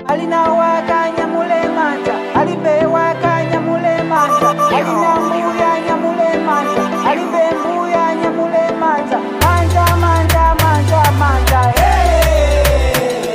alina wakanya mule manja, alibe wakanya mule manja, alina mbuya nyamule manja, alibe mbuya nyamule manja, manja manja manja manja, hey.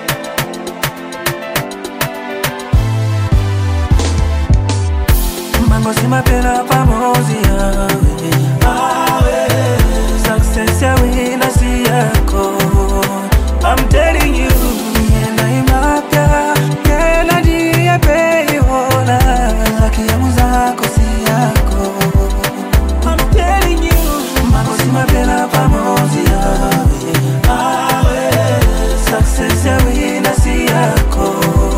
Mango si mapela pamozi yawe, success ya wina si yako. I'm telling you, yena imapya, yena diye pei hola, laki ya muzako si yako. I'm telling you, mango si mapela pamozi yawe, success ya wina si yako.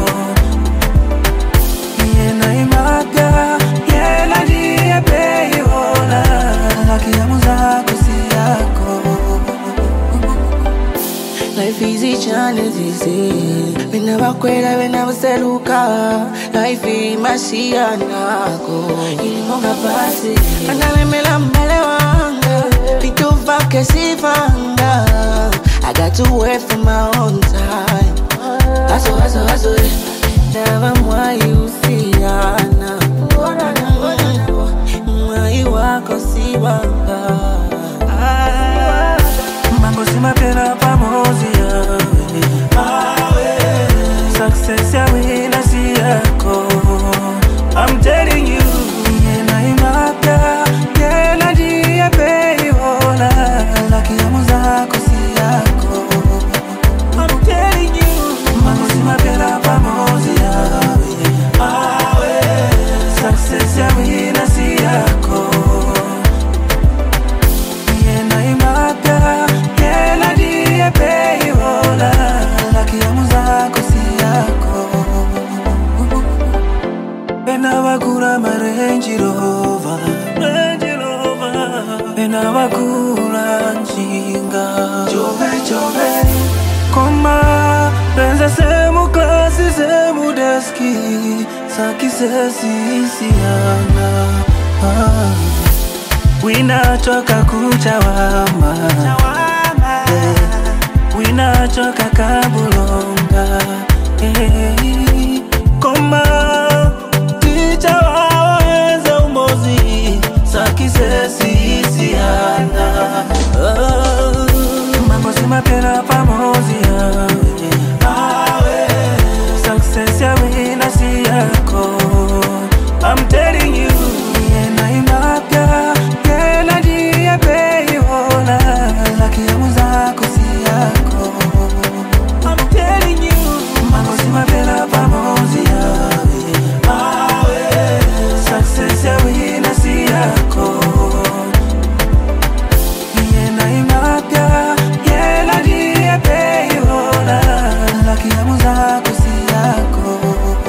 Yena imapya, yena diye pei hola, laki ya muzako si yako. Life easy challenge easy. We never quit, we never seluka. Life is masia nako. Ilimonga basi. Analemela mbele wanga. Vitu vake sivanga. I got to work for my own time. Hustle. Never mwai usiana. Mwai wako siwanga. Mango si mapela pamozi yawe, success ya wina si yako. I'm telling you, yena imapya, yena diye pei hola, laki ya muzako si yako. I'm telling you, mango si mapela pamozi yawe, success ya wina si yako. Yena imapya, yena diye pei hola, laki ya muzako si yako. Bena wakura Range Rover, bena wakura njinga. Jove, koma, benza semu klasi semu deski, saki sesi siana. Wina choka kuchawama, wina choka kabulonga, koma ticha wawenza umozi, saki sesi siana. Mango si mapela pamozi yawe, success ya wina si yako. I'm telling you, yena imapya, yena diye pei hola, laki ya muzako si yako. I'm telling you, mango si mapela pamozi yawe, success ya wina si yako. Yena imapya, yena diye pei hola, laki ya muzako si yako.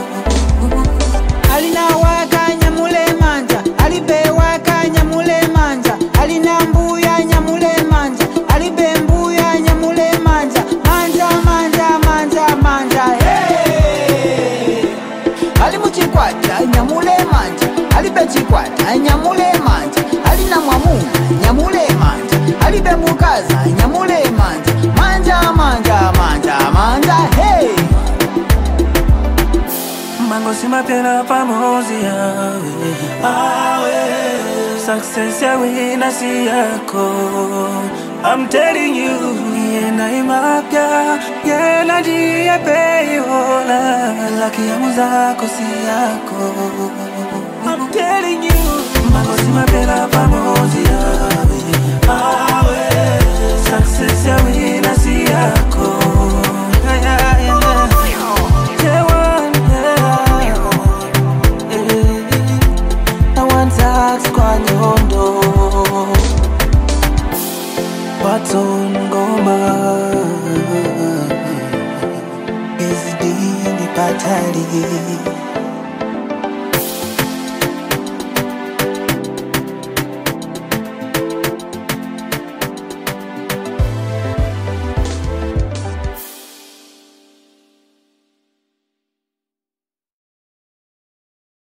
alina wakanya mule manja, alibe wakanya mule manja, alina mbuya nyamule manja, alibe mbuya nyamule manja, manja manja manja manja, hey. Alimuchikwata nyamule manja, alibe chikwata nyamule manja, alina mwamuna nyamule manja, alibe mukaza nyamule manja, manja manja manja manja, hey. Mango si mapela pamozi yawe, success ya wina si yako. I'm telling you, yena imapya, yena diye pei hola, laki ya muzako si yako. I'm telling you, mango si mapela pamozi yawe, success ya wina si yako. Kwa nyondo Baton ngoma Izidini patali